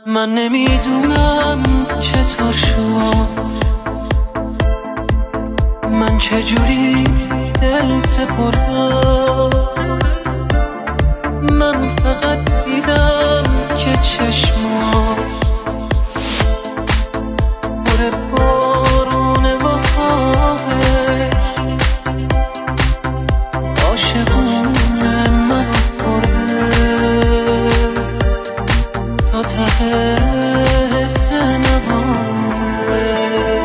من نمیدونم چطور شد، من چجوری دل سپردم. من فقط دیدم که چشمات پر بارونه و خواهش، عاشقونه منو برده تا ته حس نباشه.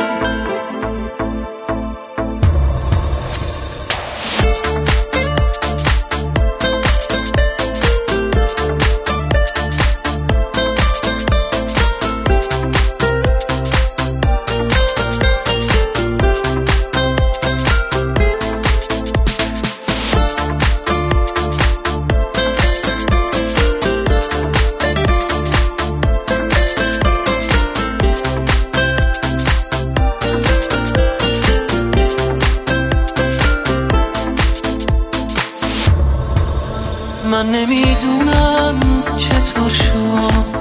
من نمیدونم چطور شد،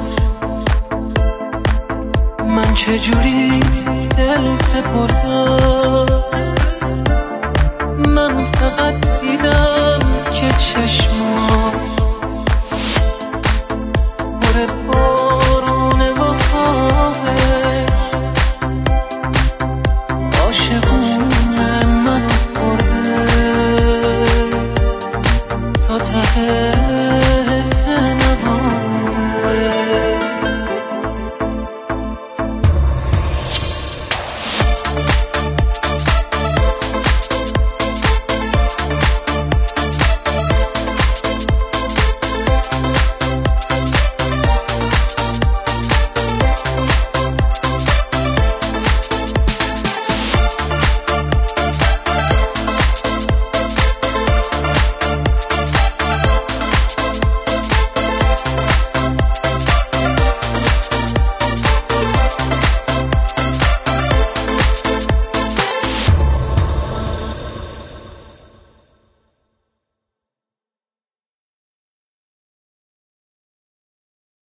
من چجوری دل سپردم. من فقط دیدم که چشمات